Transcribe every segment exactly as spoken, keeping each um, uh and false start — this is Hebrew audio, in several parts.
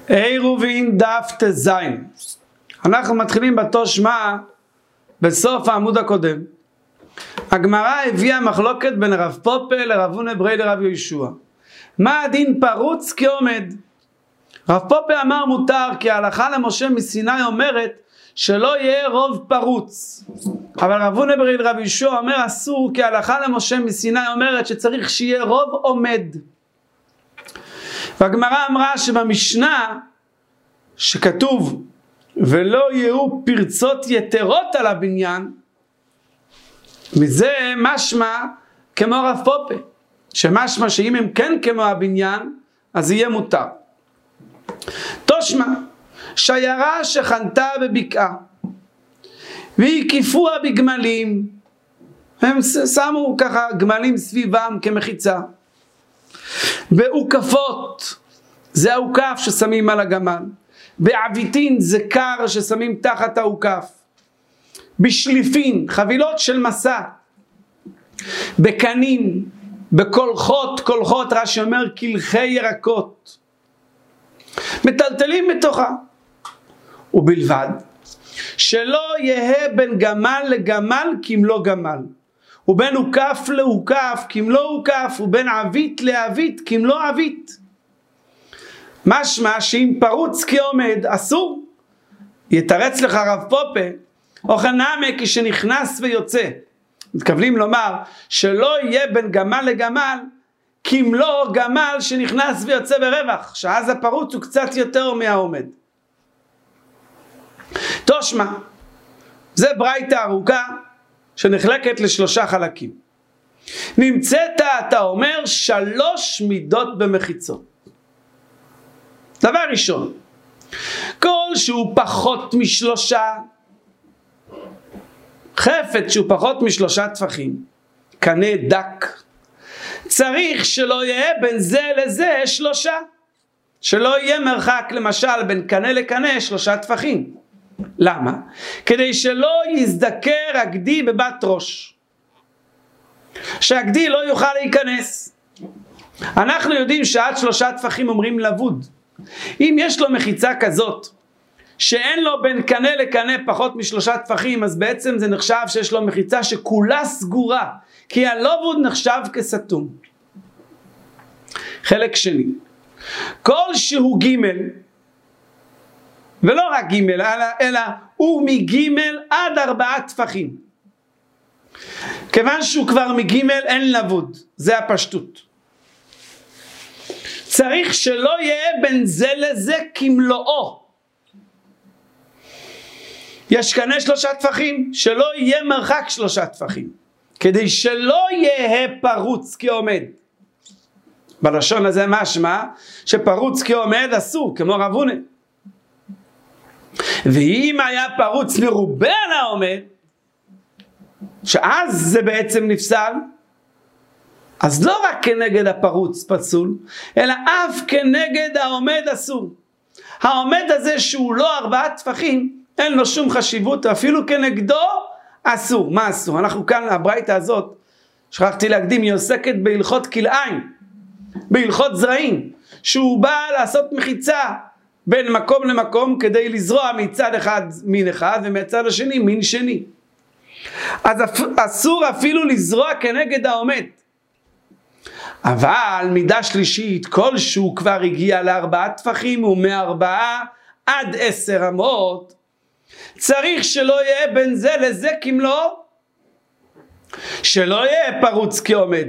עירובין דף תזין. אנחנו מתחילים בתושמה בסוף העמוד הקודם. הגמרא הביאה מחלוקת בין רב פופה לרב הונא ברי לרב יהושע. מה הדין פרוץ כעומד? רב פופה אמר מותר, כי ההלכה למשה מסיני אומרת שלא יהיה רוב פרוץ. אבל רב הונא ברי לרב יהושע אומר אסור, כי ההלכה למשה מסיני אומרת שצריך שיהיה רוב עומד. והגמרא אמרה שבמשנה שכתוב ולא יהיו פרצות יתרות על הבניין, מזה משמע כמו רב פופה, שמשמע שאם הם כן כמו הבניין אז יהיה מותר. תושמע שיירה שחנתה בבקעה והקיפוה בגמלים, הם שמו ככה גמלים סביבם כמחיצה, בעוקפות זה העוקף ששמים על הגמל, בעביתין זה קר ששמים תחת העוקף, בשליפין חבילות של מסע, בקנים, בקולחות, קולחות רש"י אומר קלחי ירקות, מטלטלים בתוכה, ובלבד שלא יהיה בין גמל לגמל כמלוא גמל, ובין עוקף לעוקף כמלוא עוקף, ובין עבית לעבית כמלוא עבית. משמע שאם פרוץ כעומד אסור. יתרץ לך רב פופה או חנמה כשנכנס ויוצא, מתכוונים לומר שלא יהיה בין גמל לגמל כמלוא גמל שנכנס ויוצא ברווח, שאז הפרוץ הוא קצת יותר מהעומד. תושמע זה ברייתא ארוכה שנחלקת לשלושה חלקים. נמצאת אתה אומר שלוש מידות במחיצות. דבר ראשון, כל שהוא פחות משלושה, חפץ שהוא פחות משלושה טפחים, קנה דק, צריך שלא יהיה בין זה לזה שלושה, שלא יהיה מרחק למשל בין קנה לקנה שלושה טפחים. למה? כדי שלא יזדקר הגדי בבת ראש, שהגדי לא יוכל להיכנס. אנחנו יודעים שעד שלושה טפחים אומרים לבוד. אם יש לו מחיצה כזאת שאין לו בין קנה לקנה פחות משלושה טפחים, אז בעצם זה נחשב שיש לו מחיצה שכולה סגורה, כי הלובוד נחשב כסתום. חלק שני, כל שהוא גימל, ולא רק גימל, אלא, אלא הוא מגימל עד ארבעה טפחים. כיוון שהוא כבר מגימל אין לבוד, זה הפשטות. צריך שלא יהיה בין זה לזה כמלואו. יש קנה שלושה טפחים, שלא יהיה מרחק שלושה טפחים, כדי שלא יהיה פרוץ כעומד. בלשון הזה משמע שפרוץ כעומד אסור, כמו רב הונא. ואם היה פרוץ מרובה על העומד, שאז זה בעצם נפסל, אז לא רק כנגד הפרוץ פסול, אלא אף כנגד העומד אסור. העומד הזה שהוא לא ארבעה טפחים, אין לו שום חשיבות, אפילו כנגדו אסור. מה אסור? אנחנו כאן, הברייתא הזאת, שכחתי להקדים, היא עוסקת בהלכות כלאיים, בהלכות זרעים, שהוא בא לעשות מחיצה בין מקום למקום, כדי לזרוע מצד אחד מין אחד, ומצד השני מין שני. אז אסור אפילו לזרוע כנגד העומד. אבל מידה שלישית, כל שהוא כבר הגיע לארבעה טפחים ומארבעה עד עשר אמות, צריך שלא יהיה בין זה לזה כמלוא, שלא יהיה פרוץ כעומד.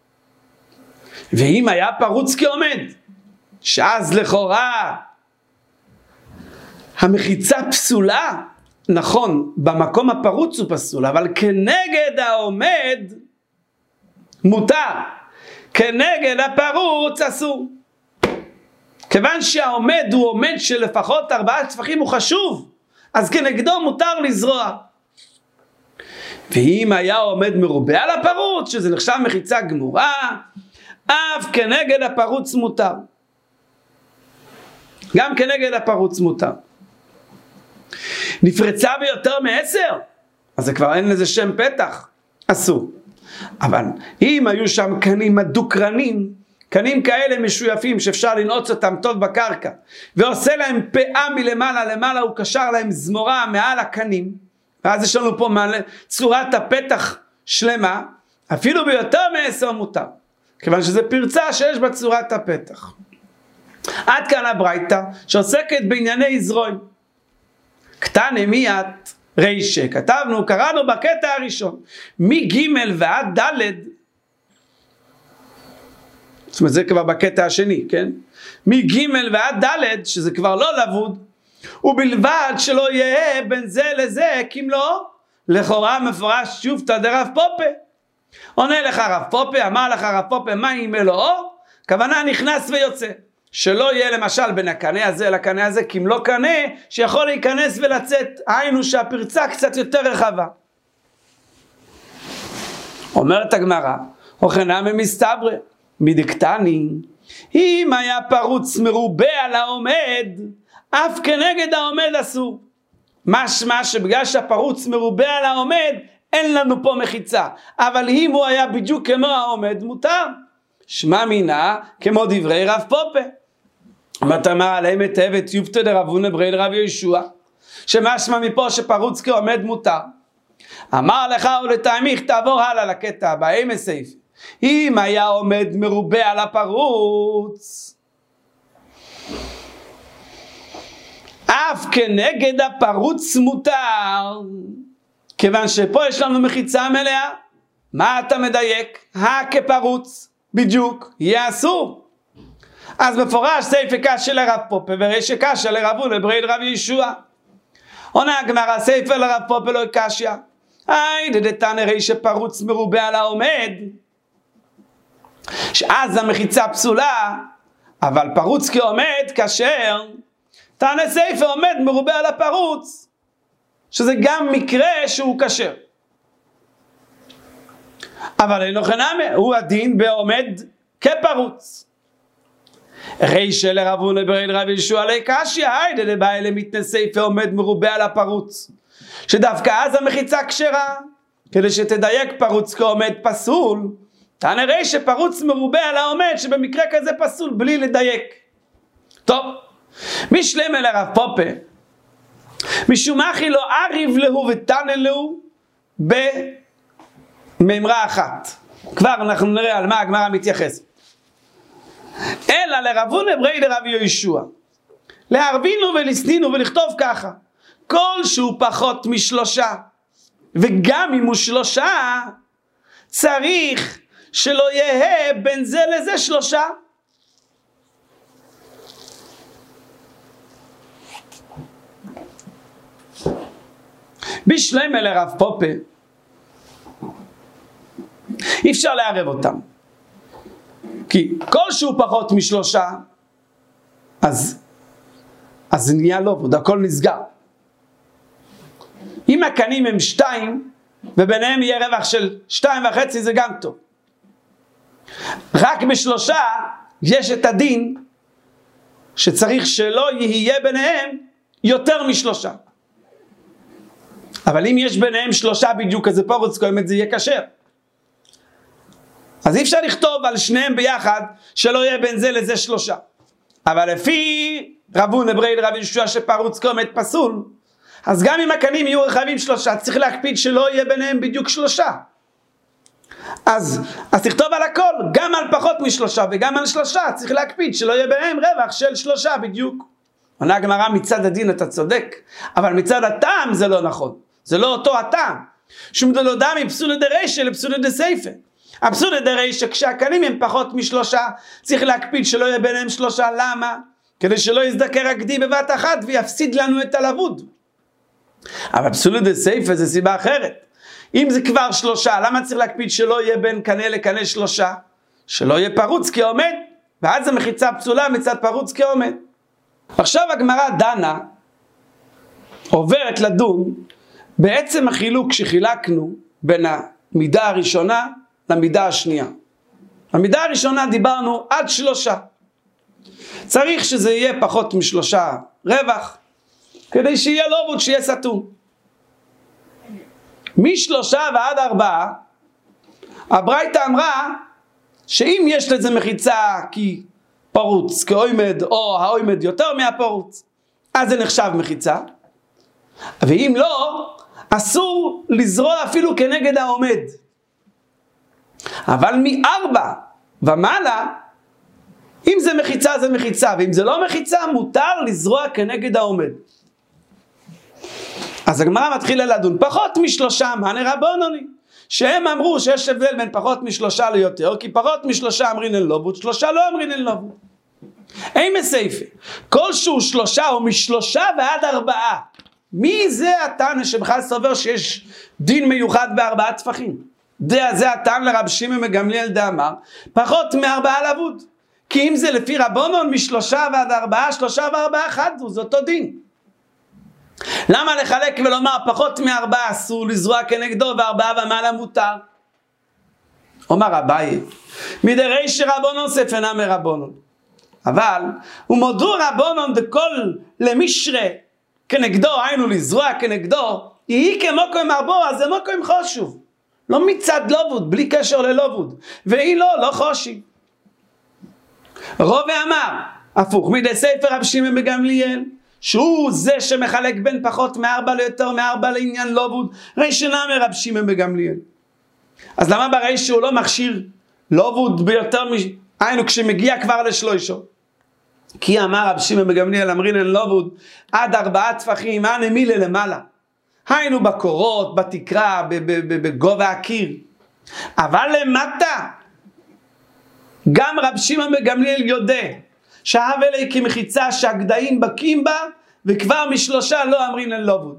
ואם היה פרוץ כעומד, שאז לכאורה המחיצה פסולה, נכון, במקום הפרוץ הוא פסול, אבל כנגד העומד מותר, כנגד הפרוץ אסור. כיוון שהעומד הוא עומד שלפחות ארבעה טפחים הוא חשוב, אז כנגדו מותר לזרוע. ואם היה עומד מרובה על הפרוץ, שזה נחשב מחיצה גמורה, אף כנגד הפרוץ מותר. גם כנגד הפרוץ מותר. נפרצה ביותר מעשר, אז זה כבר אין לזה שם פתח, אסור. אבל אם היו שם קנים הדוקרנים, קנים כאלה משויפים שאפשר לנעוץ אותם טוב בקרקע, ועושה להם פאה מלמעלה למעלה, הוא קשר להם זמורה מעל הקנים, ואז יש לנו פה צורת הפתח שלמה, אפילו ביותר מעשר מותר, כיוון שזה פרצה שיש בה צורת הפתח. עד כאן הברייתא שעוסקת בענייני זרועים. קטנה מיד רישה, כתבנו, קראנו בקטע הראשון, מג' ועד ד', זאת אומרת זה כבר בקטע השני, כן? מג' ועד ד', שזה כבר לא לבוד, ובלבד שלא יהיה בין זה לזה כמלוא, לכאורה מפורש שופתא דרב פופה. עונה לך רב פופה, אמר לך רב פופה, מה עם אלוהו? כוונה נכנס ויוצא. שלא יהיה למשל בין הקנה הזה לקנה הזה, כמלוא קנה שיכול להיכנס ולצאת, היינו שהפרצה קצת יותר רחבה. אומרת הגמרא, הוכנה ממסתברא, מדקטני, אם היה פרוץ מרובה על העומד, אף כנגד העומד אסור. משמע שבגלל שהפרוץ מרובה על העומד, אין לנו פה מחיצה. אבל אם הוא היה בדיוק כמו העומד, מותר. שמע מינה, כמו דברי רב פופה. ותאמר עליהם היטב את יופתא דרב הונא ברי דרב יהושע, שמשמע מפה שפרוץ כעומד מותר. אמר לך ולטעמיך, תעבור הלאה לקטע הבא, אם הסעיף. אם היה עומד מרובה על הפרוץ, אף כנגד הפרוץ מותר, כיוון שפה יש לנו מחיצה מלאה. מה אתה מדייק? הכפרוץ בדיוק יהיה אסור. אז מפורש סייפה קשה לרב פופה ורישה קשה לרב הונא ברי דרב יהושע. עונה הגמרא, סייפה לרב פופה לא קשיא, היי דתנא רישה פרוץ מרובה על העומד, שאז המחיצה פסולה, אבל פרוץ כעומד כשר. תנא סייפה עומד מרובה על הפרוץ, שזה גם מקרה שהוא כשר. אבל אינו חנמי, הוא הדין בעומד כפרוץ. רישה לרב הונא ברי דרב יהושע לא קשיא, היי דבעי למתנא סייפה עומד מרובה על הפרוץ, שדווקא אז המחיצה כשרה. כדי שתדייק פרוץ כעומד פסול, תנא רישה פרוץ מרובה על העומד, שבמקרה כזה פסול בלי לדייק. טוב, משלמה לרב פופה, משום אחי לא אריב להו ותנא להו בממרה אחת. כבר אנחנו נראה על מה הגמרא מתייחסת. אלא לרב הונא ברי דרב יהושע, להרבינו ולסנינו ולכתוב ככה, כל שהוא פחות משלושה, וגם אם הוא שלושה, צריך שלא יהיה בין זה לזה שלושה. בשלמה לרב פופה, אי אפשר לערב אותם, כי כל שהוא פחות משלושה, אז אז זה נהיה לא, עוד הכל נסגר. אם הקנים הם שתיים, וביניהם יהיה רווח של שתיים וחצי, זה גם טוב. רק בשלושה יש את הדין שצריך שלא יהיה ביניהם יותר משלושה. אבל אם יש ביניהם שלושה בדיוק, אז פרוץ כעומד זה יהיה כשר. אז אי אפשר לכתוב על שניהם ביחד שלא יהיה בין זה לזה שלושה. אבל לפי רב הונא ברי דרב יהושע שפרוץ כעומד פסול, אז גם אם הקנים יהיו רחבים שלושה, צריך להקפיד שלא יהיה ביניהם בדיוק שלושה. אז, אז תכתוב על הכל, גם על פחות משלושה וגם על שלושה, צריך להקפיד שלא יהיה ביניהם רווח של שלושה בדיוק. עונה הגמרא, מצד הדין אתה צודק, אבל מצד הטעם זה לא נכון. זה לא אותו הטעם. שום דלא דמי פסולא דרישא לפסולא דסייפא. הפסולא דרישא, כשהקנים הם פחות משלושה, צריך להקפיד שלא יהיה ביניהם שלושה. למה? כדי שלא יזדקר הגדי בבת אחת ויפסיד לנו את הלבוד. אבל פסולא דסייפא זה סיבה אחרת. אם זה כבר שלושה, למה צריך להקפיד שלא יהיה בין קנה לקנה שלושה? שלא יהיה פרוץ כעומד, ואז המחיצה פסולה מצד פרוץ כעומד. עכשיו הגמרא דנה, עוברת לדון, בעצם החילוק שחילקנו בין המידה הראשונה למידה השנייה. המידה הראשונה דיברנו עד שלושה. צריך שזה יהיה פחות משלושה רווח, כדי שיהיה לובוד, שיהיה סתום. משלושה ועד ארבעה, הברייתא אמרה, שאם יש לזה מחיצה כי פרוץ, כאוימד, או האוימד יותר מהפרוץ, אז זה נחשב מחיצה. ואם לא, אסור לזרוע אפילו כנגד העומד. אבל מארבע ומעלה, אם זה מחיצה זה מחיצה, ואם זה לא מחיצה מותר לזרוע כנגד העומד. אז הגמרא מתחילה לדון, פחות משלושה מנה רבונוני, שהם אמרו שיש הבדל בין פחות משלושה ליותר, כי פחות משלושה אמרין אל לובוד, שלושה לא אמרין אל לובוד. אין מסייפה, כלשהו שלושה או משלושה ועד ארבעה, מי זה התנא שבכלל סובר שיש דין מיוחד בארבעה טפחים? זה, זה התנא לרב שמעון מגמליאל דאמר, פחות מארבעה לבוד. כי אם זה לפי רבונון משלושה ועד ארבעה, שלושה וארבעה אחד, זה אותו דין. למה לחלק ולומר פחות מארבעה אסור לזרוע כנגדו וארבעה ומעלה מותר? אומר אביי, מדריש רבונון ספנה מרבונון. אבל ומודו רבונון דכל למשרה כנגדו, היינו לזרוע כנגדו, יהי כמוקם ארבו, אז זה מוקם חושוב. לא מצד לובוד, בלי קשר ללובוד. והיא לא, לא חושי. רובה אמר, הפוך, מדי ספר רב שמעון בגמליאל, שהוא זה שמחלק בין פחות מארבע ליותר מארבע לעניין לובוד, ראשונה מרב שמעון בגמליאל. אז למה ברי שהוא לא מכשיר לובוד ביותר, היינו כשמגיע כבר לשלושה? כי אמר רב שמעון בגמליאל אמרין אין לובוד עד ארבעה טפחים, אנה מילה למעלה. היינו בקורות, בתקרה, בגובה הקיר. אבל למטה, גם רב שמעון בגמליאל יודע שהאבל היא כמחיצה שהגדיים בקים בה, וכבר משלושה לא אמרין אין לובוד.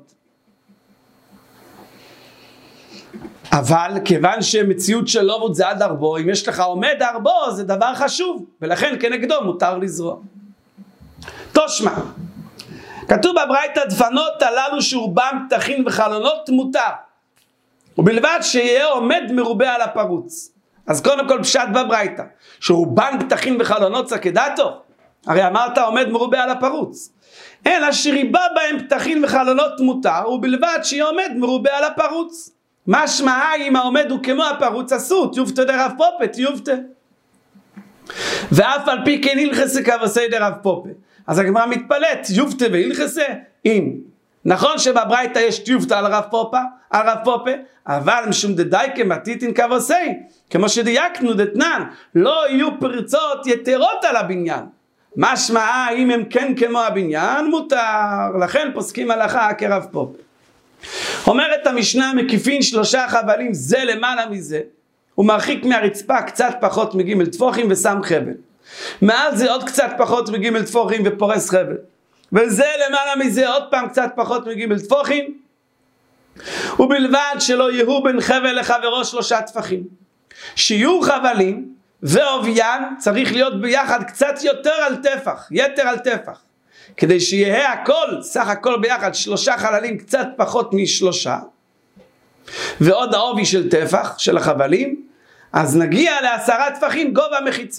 אבל כיוון שמציאות של לובוד זה עד ארבו, אם יש לך עומד ארבו זה דבר חשוב, ולכן כנגדו מותר לזרוע. תושמע, כתוב בברייתא דפנות הללו שרובם פתחים וחלונות מותר, ובלבד שיהיה עומד מרובה על הפרוץ. אז קודם כל פשט בברייתא, שרובם פתחים וחלונות סקדתו, הרי אמרת עומד מרובה על הפרוץ, אלא שריבה בהם פתחים וחלונות מותר, ובלבד שיהיה עומד מרובה על הפרוץ. משמע אם העומד הוא כמו הפרוץ אסות, יופתא דרב פופה, יופתא. ואף על פי כן הלכסה כבסי דרב פופה. אז הגמרא מתפלט, יופתא והלכסה, אם. נכון שבברייתא יש יופתא על רב פופה, על רב פופה, אבל משום דדייקה מתיתין כבסי, כמו שדייקנו דתנן, לא יהיו פרצות יתרות על הבניין. משמע אם הם כן כמו הבניין, מותר. לכן פוסקים הלכה כרב פופה. אומרת המשנה, מקיפין שלושה חבלים זה למעלה מזה, הוא מרחיק מהרצפה קצת פחות מגימל תפוחים ושם חבל, מעל זה עוד קצת פחות מגימל תפוחים ופורס חבל, וזה למעלה מזה עוד פעם קצת פחות מגימל תפוחים, ובלבד שלא יהיו בין חבל לחברו שלושה טפחים. שיהיו חבלים ועוביין צריך להיות ביחד קצת יותר על טפח, יתר על טפח, כדי שיהיה הכל, סך הכל ביחד, שלושה חללים קצת פחות משלושה, ועוד העובי של טפח, של החבלים, אז נגיע לעשרה טפחים גובה מחיצה.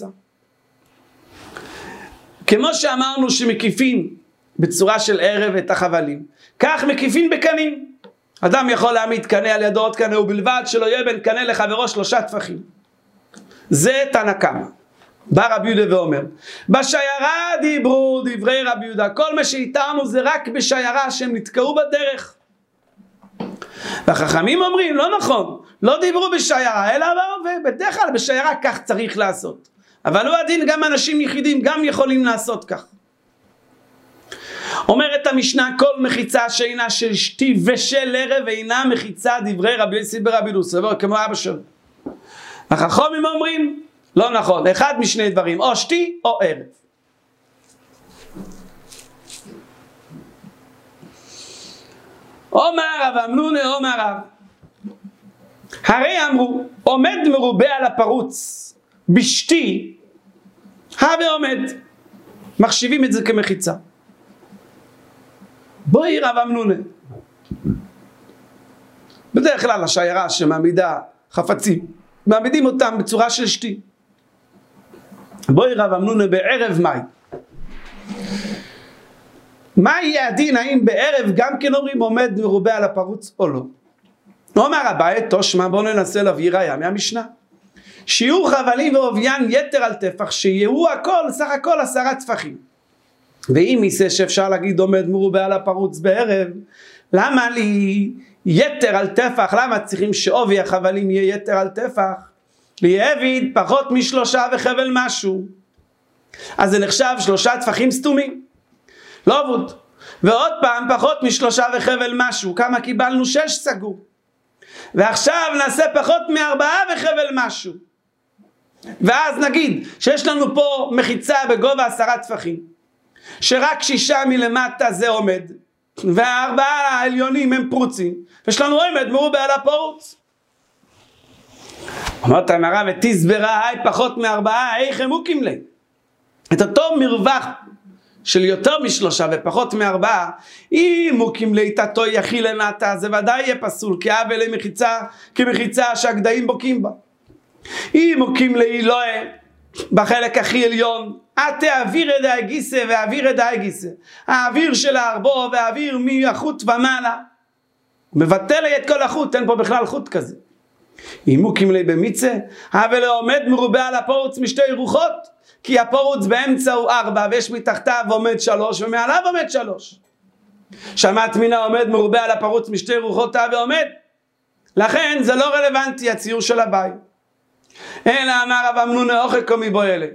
כמו שאמרנו שמקיפים בצורה של ערב את החבלים, כך מקיפים בקנים. אדם יכול להעמיד קנה על ידו עוד קנה, ובלבד שלא יהיה בין קנה לחברו שלושה טפחים. זה תנא קמא. בא רבי יהודה ואומר, בשיירה דיברו דברי רבי יהודה, כל מה שהתארנו זה רק בשיירה שהם נתקעו בדרך. והחכמים אומרים, לא נכון, לא דיברו בשיירה, אלא בדרך כלל בשיירה כך צריך לעשות. אבל הוא הדין, גם אנשים יחידים גם יכולים לעשות כך. אומרת המשנה, כל מחיצה שאינה של שתי ושל ערב אינה מחיצה דברי רבי יוסי ברבי לוסי, כמו אבא שלו. החכמים אומרים, לא נכון, אחד משני דברים, או שתי או ערב. אומר רב אמנונה, אומר רב, הרי אמרו, עומד מרובה על הפרוץ בשתי, הווה עומד, מחשיבים את זה כמחיצה. בואי רב אמנונה, בדרך כלל השיירה שמעמידה חפצים, מעמידים אותם בצורה של שתי. בואי רב אמנונה בערב מאי. מה יהיה הדין, האם בערב גם כן אומרים עומד מרובה על הפרוץ או לא? אומר אביי, תושמע, בואו ננסה להביא ראיה מהמשנה. שיעור חבלים ועוביין יתר על טפח, שיהיו הכל, סך הכל עשרה טפחים. ואם יישא שאפשר להגיד עומד מרובה על הפרוץ בערב, למה לי יתר על טפח? למה צריכים שעובי החבלים יהיה יתר על טפח? ליהביד פחות משלושה וחבל משהו. אז זה נחשב שלושה טפחים סתומים. לא עבוד. ועוד פעם פחות משלושה וחבל משהו. כמה קיבלנו? שש סגור. ועכשיו נעשה פחות מארבעה וחבל משהו. ואז נגיד שיש לנו פה מחיצה בגובה עשרה טפחים. שרק שישה מלמטה זה עומד. והארבעה העליונים הם פרוצים. ויש לנו עומד מרובה על הפרוץ. אמרת המראה ותסברה, היי פחות מארבעה, איך הם מוקים לי. את אותו מרווח של יותר משלושה ופחות מארבעה, אם מוקים לי תתו יחי למטה, זה ודאי יהיה פסול, כי אב אלי מחיצה, כמחיצה שהגדיים בוקים בה. אם מוקים לי לא בחלק הכי עליון, אתי אוויר את האגיסה ואוויר את האגיסה. האוויר של הארבו והאוויר מהחוט ומעלה. מבטל לי את כל החוט, אין פה בכלל חוט כזה. אם מוקים לי במיצה, אבל עומד מרובה על הפורץ משתי רוחות, כי הפורץ באמצע הוא ארבע, ויש מתחתיו עומד שלוש, ומעליו עומד שלוש. שמעת מינה עומד מרובה על הפרוץ משתי רוחות ועומד. לכן זה לא רלוונטי הציור של הבית. אלא אמר רב אמנון אוכל קומי בו אלה.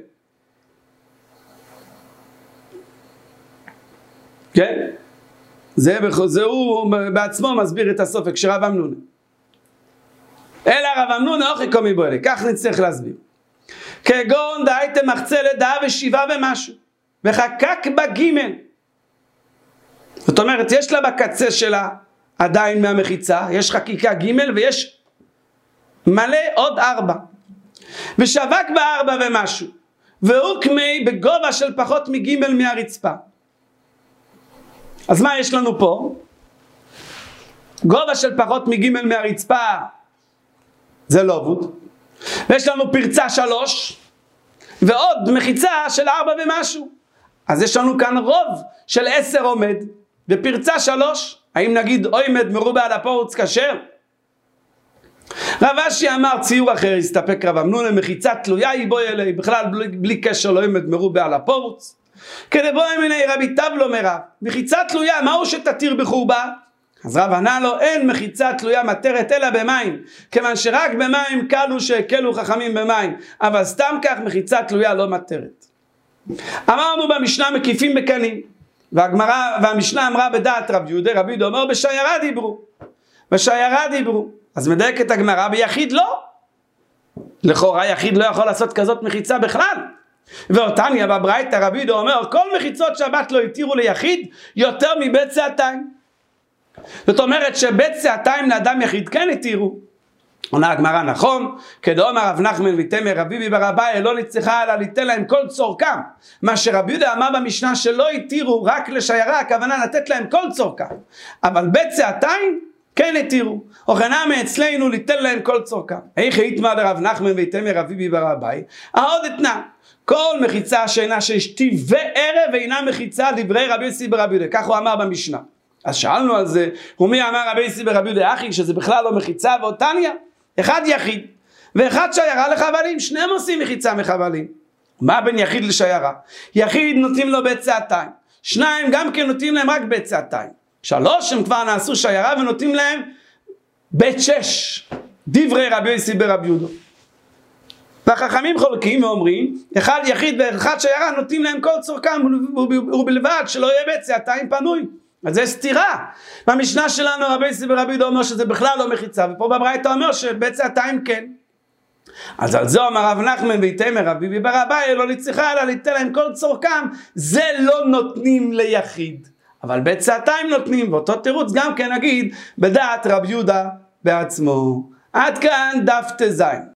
כן? זה, זה הוא בעצמו מסביר את הסופק של רב אמנון. אלא רב אמנון אוכל קומי בו אלה. כך נצטרך להסביר. כגון דהייתם מחצה לדעה ושבעה ומשהו. וחקק בגימל. זאת אומרת, יש לה בקצה שלה עדיין מהמחיצה, יש חקיקה גימל ויש מלא עוד ארבע. ושווק בארבע ומשהו. והוא כמי בגובה של פחות מגימל מהרצפה. אז מה יש לנו פה? גובה של פחות מגימל מהרצפה זה לא עבוד. ויש לנו פרצה שלוש ועוד מחיצה של ארבע ומשהו. אז יש לנו כאן רוב של עשר עומד ופרצה שלוש. האם נגיד עומד מרובה על הפורץ כשר? רב אשי אמר ציור אחר, הסתפק רב אמנון, מחיצה תלויה היא בו אלי, בכלל בלי, בלי קשר לא עומד מרובה על הפורץ. כדי בו מיני רבי טבלו מרב, מחיצה תלויה, מהו שתתיר בחורבה? אז רב ענה לו, אין מחיצה תלויה מטרת אלא במים, כיוון שרק במים קלו שהקלו חכמים במים, אבל סתם כך מחיצה תלויה לא מטרת. אמרנו במשנה מקיפים בקנים, והגמרא, והמשנה אמרה בדעת רב יהודה, רבי יהודה אומר בשיירה דיברו, בשיירה דיברו, אז מדייק את הגמרא, ביחיד לא. לכאורה יחיד לא יכול לעשות כזאת מחיצה בכלל. ואותניה בברייתא רבי יהודה אומר, כל מחיצות שבת לא התירו ליחיד יותר מבית שעתיים. זאת אומרת שבית שעתיים לאדם יחיד כן התירו. עונה הגמרא נכון, כדאמר רב נחמן ויתמר רבי ביבי בר אביי לא נצטרך אלא ליתן להם כל צורכם. מה שרבי יהודה אמר במשנה שלא התירו רק לשיירה, הכוונה לתת להם כל צורכם. אבל בית שעתיים כן התירו. וכנם אצלנו ליתן להם כל צורכם. איך היתמר רב נחמן ויתמר רבי ביבי בר אביי? העוד אתנה. כל מחיצה שאינה ששתי וערב אינה מחיצה דברי רבי יוסי ברבי יהודה. כך הוא אמר במשנה. אז שאלנו על זה, ומי אמר רבי יוסי ברבי יהודה אחי שזה בכלל לא מחיצה? ואותניה, אחד יחיד ואחד שיירה לחבלים, שניהם עושים מחיצה מחבלים. מה בין יחיד לשיירה? יחיד נותנים לו בית שעתיים, שניים גם כן נותנים להם רק בית שעתיים, שלוש הם כבר נעשו שיירה ונותנים להם בית שש, דברי רבי יוסי ברבי יהודה. והחכמים חולקים ואומרים, אחד יחיד ואחד שיירה נותנים להם כל צורכם, ובלבד שלא יהיה בית שעתיים פנוי. אז זה סתירה. במשנה שלנו רבי יוסי ברבי יהודה אומר שזה בכלל לא מחיצה, ופה בברייתא אומר שבית שעתיים כן. אז על זה אמר רב נחמן ויתמר רבי ביבי בר אביי לא נצטרך אלא ליתן להם כל צורכם, זה לא נותנים ליחיד, אבל בית שעתיים נותנים. ואותו תירוץ גם כן נגיד בדעת רבי יהודה בעצמו. עד כאן דף ט"ז.